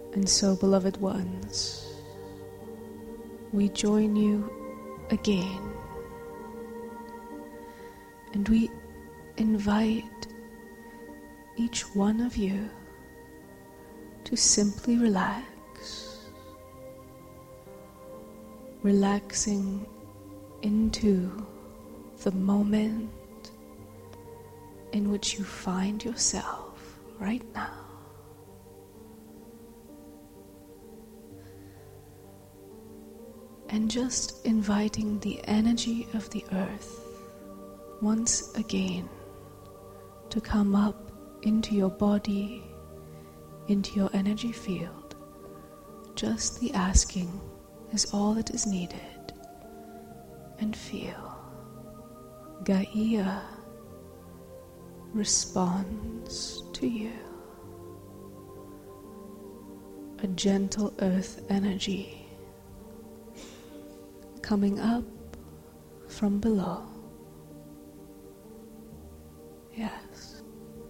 And so, beloved ones, we join you again, and we invite each one of you to simply relax, relaxing into the moment in which you find yourself right now. And just inviting the energy of the earth once again to come up into your body, into your energy field. Just the asking is all that is needed. And feel Gaia responds to you. A gentle earth energy coming up from below. Yes.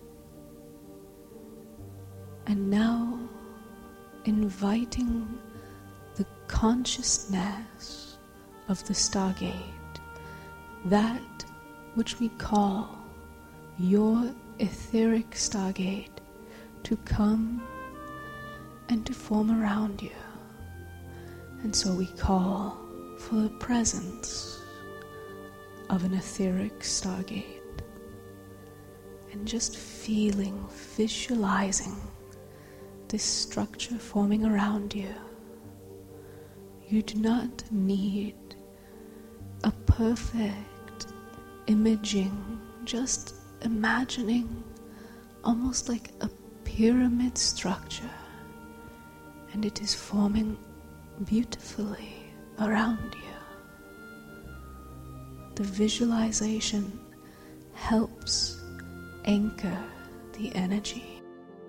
And now inviting the consciousness of the Stargate, that which we call your etheric Stargate, to come and to form around you. And so we call for the presence of an etheric Stargate, and just feeling, visualizing this structure forming around you. You do not need a perfect imaging, just imagining almost like a pyramid structure, and it is forming beautifully around you. The visualization helps anchor the energy.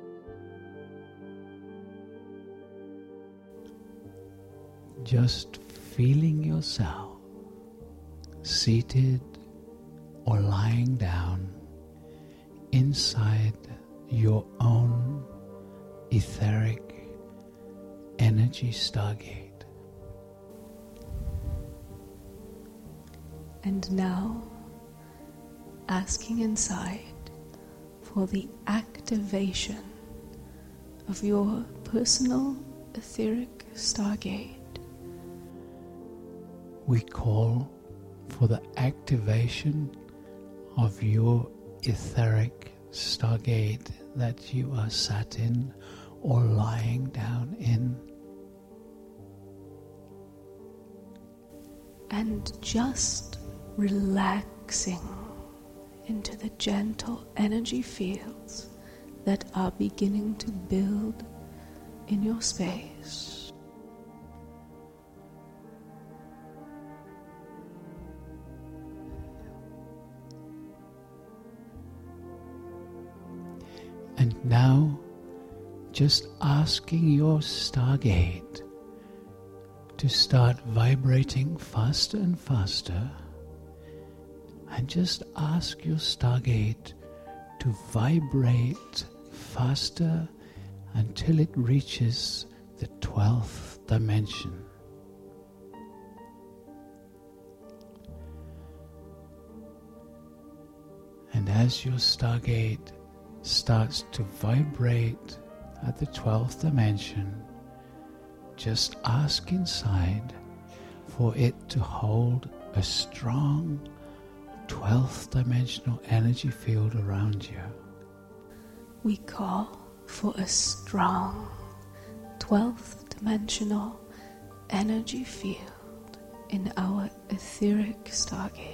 Just feeling yourself seated or lying down inside your own etheric energy Stargate. And now, asking inside for the activation of your personal etheric Stargate. We call for the activation of your etheric Stargate that you are sat in or lying down in. And just relaxing into the gentle energy fields that are beginning to build in your space. And now, just asking your Stargate to start vibrating faster and faster, and just ask your Stargate to vibrate faster until it reaches the 12th dimension. And as your Stargate starts to vibrate at the 12th dimension, just ask inside for it to hold a strong 12th dimensional energy field around you. We call for a strong 12th dimensional energy field in our etheric Stargate.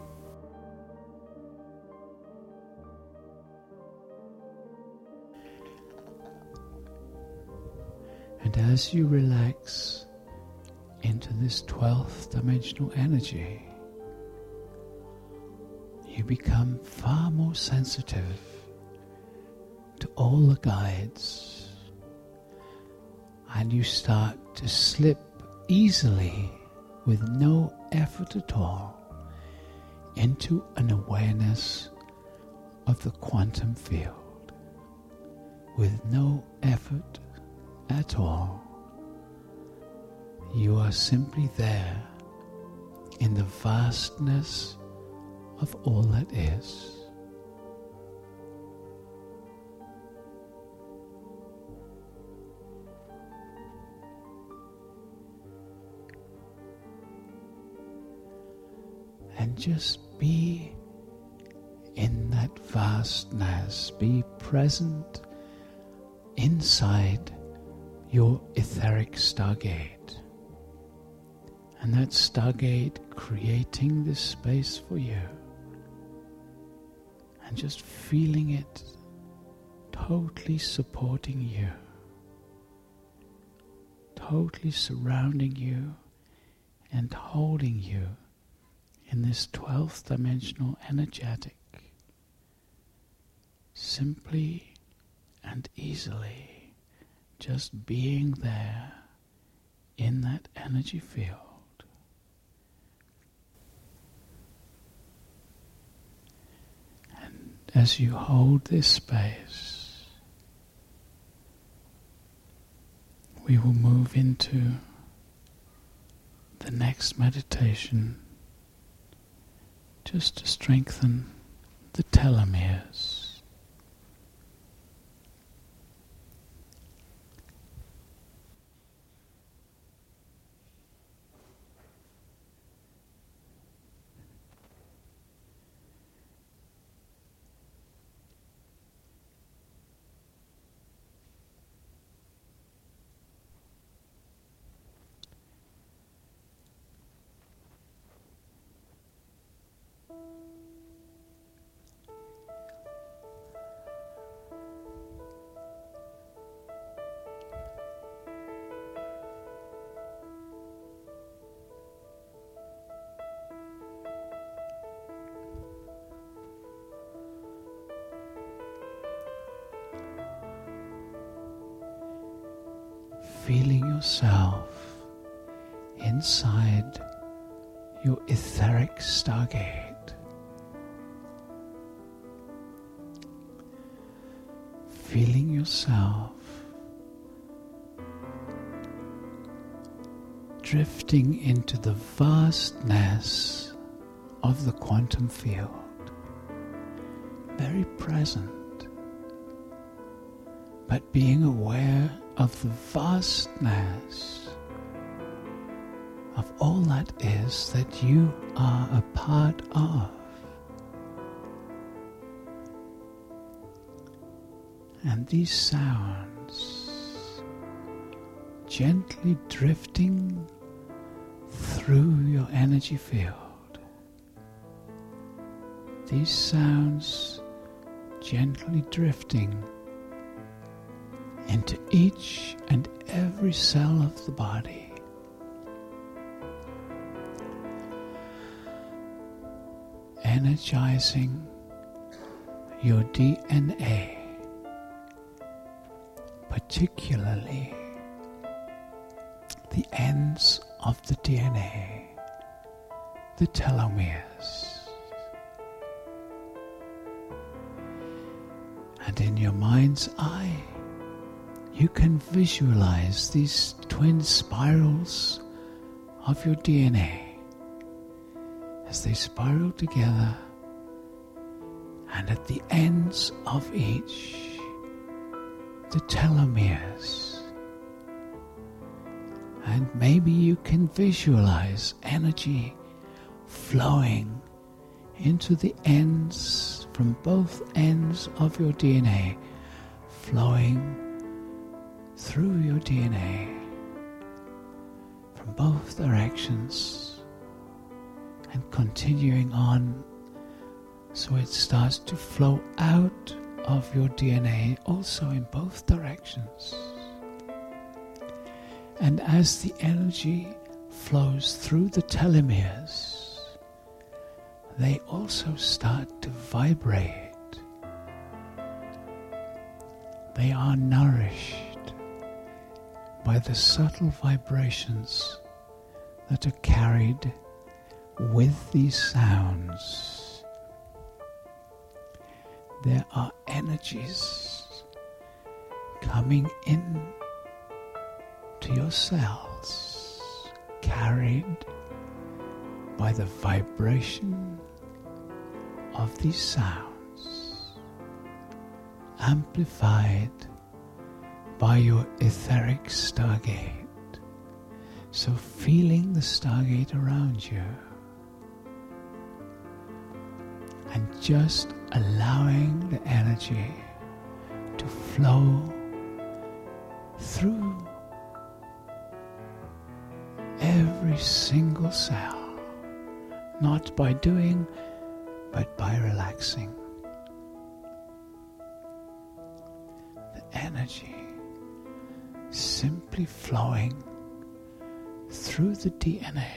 And as you relax into this 12th dimensional energy, you become far more sensitive to all the guides, and you start to slip easily with no effort at all into an awareness of the quantum field with no effort at all. You are simply there in the vastness of all that is. And just be in that vastness, be present inside your etheric stargate. And that stargate creating this space for you. And just feeling it totally supporting you. Totally surrounding you and holding you in this 12th dimensional energetic. Simply and easily just being there in that energy field. And as you hold this space, we will move into the next meditation just to strengthen the telomeres. Feeling yourself inside your etheric stargate. Feeling yourself drifting into the vastness of the quantum field. Very present, but being aware of the vastness of all that is that you are a part of. And these sounds gently drifting through your energy field. These sounds gently drifting into each and every cell of the body. Energizing your DNA, particularly the ends of the DNA, the telomeres. And in your mind's eye, you can visualize these twin spirals of your DNA as they spiral together, and at the ends of each, the telomeres. And maybe you can visualize energy flowing into the ends, from both ends of your DNA, flowing through your DNA from both directions and continuing on, so it starts to flow out of your DNA also in both directions. And as the energy flows through the telomeres, they also start to vibrate. They are nourished by the subtle vibrations that are carried with these sounds. There are energies coming in to your cells, carried by the vibration of these sounds, amplified by your etheric stargate. So feeling the stargate around you and just allowing the energy to flow through every single cell, not by doing, but by relaxing. The energy simply flowing through the DNA.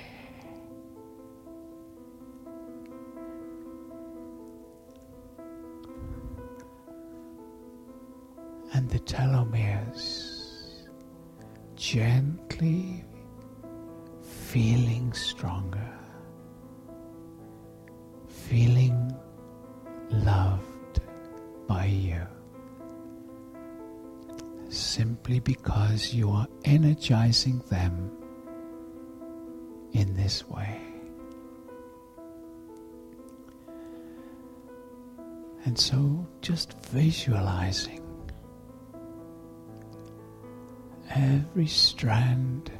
And the telomeres gently feeling stronger, feeling loved by you, simply because you are energizing them in this way. And so just visualizing every strand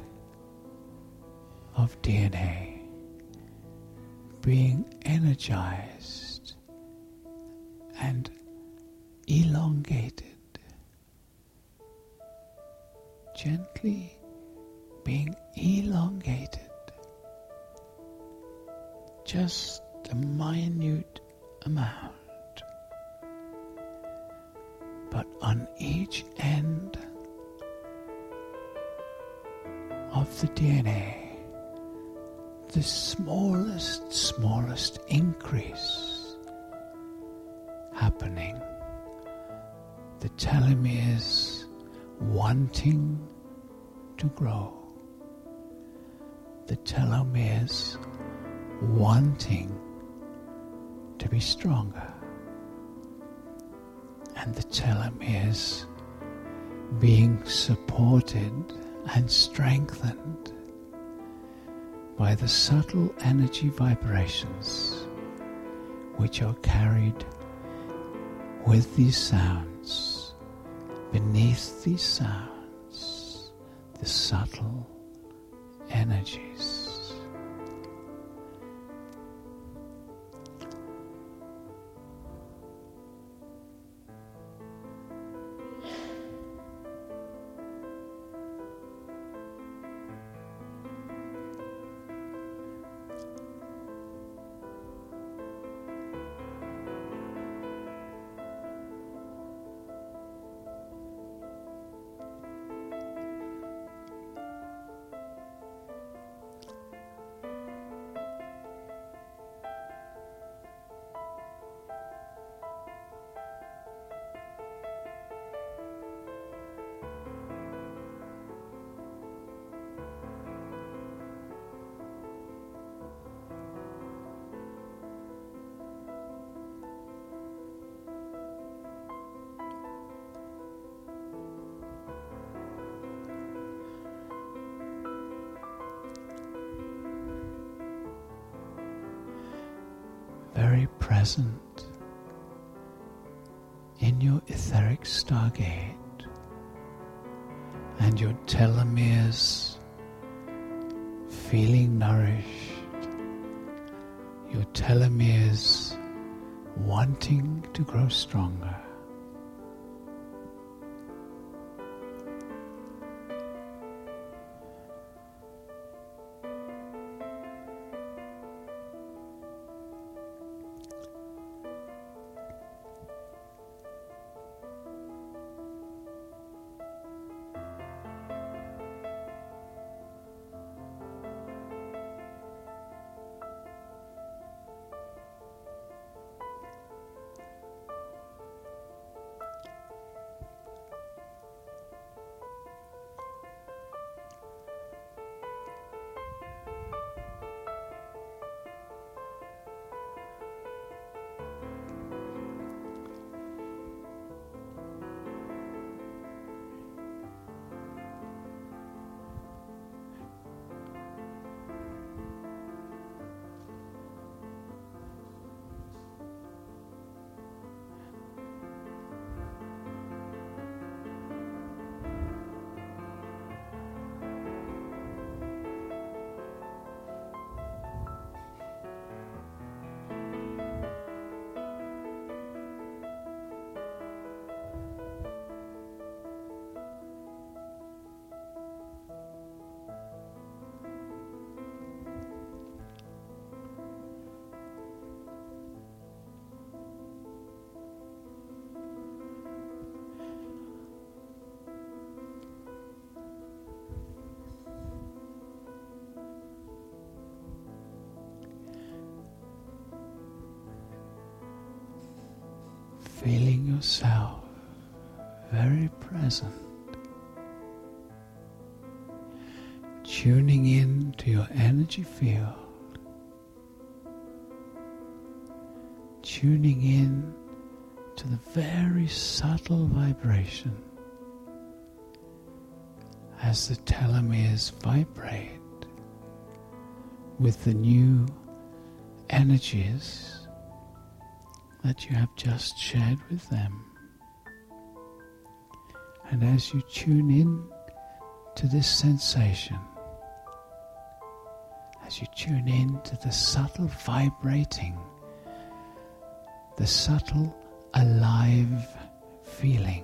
of DNA being energized and elongated, gently being elongated, just a minute amount, but on each end of the DNA, the smallest increase happening, the telomeres wanting to grow, the telomeres wanting to be stronger, and the telomeres being supported and strengthened by the subtle energy vibrations which are carried with these sounds, beneath these sounds, the subtle energies. Very present in your etheric stargate, and your telomeres feeling nourished, your telomeres wanting to grow stronger. feeling yourself very present, tuning in to your energy field, tuning in to the very subtle vibration as the telomeres vibrate with the new energies that you have just shared with them. And as you tune in to this sensation, as you tune in to the subtle vibrating, the subtle alive feeling,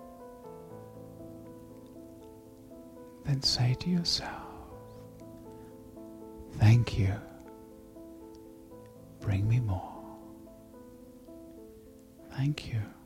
then say to yourself, thank you, bring me more. Thank you.